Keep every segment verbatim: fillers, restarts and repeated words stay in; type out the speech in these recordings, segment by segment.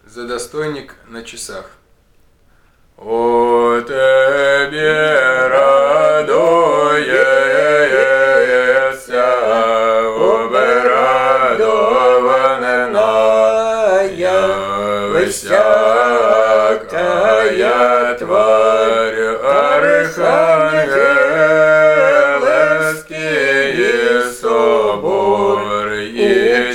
Задостойник на часах. О тебе радуется, обрадованная всякая тварь, архангельский собор и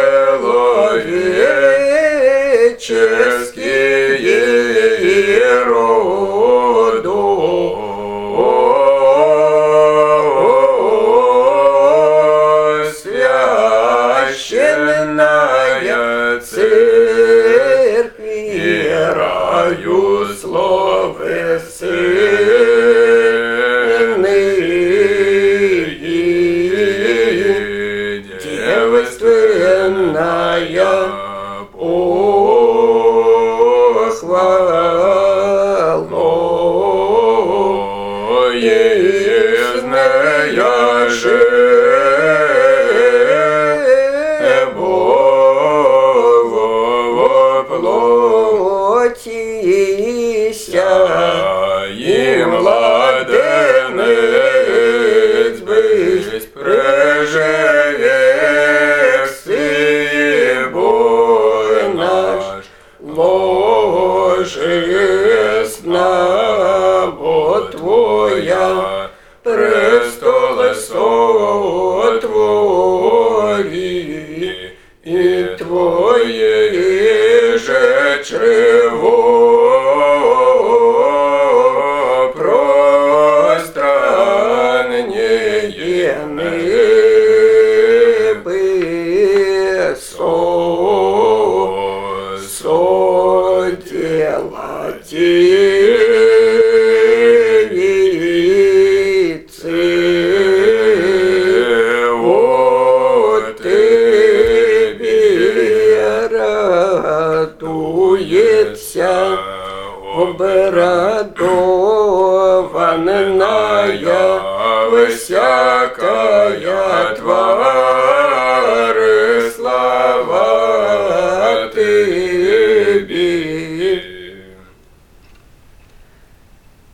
человеческие роду. Священная церковь, верою слове сыны, девственная похвало, езная же воплотися, и младенец быть преживек, Сын Бой наш, ложесно Твоя, престола сотвори, и Твое же чрево пространнее небесо, содела девицы, от Тебе радуется обрадованная всякая тварь.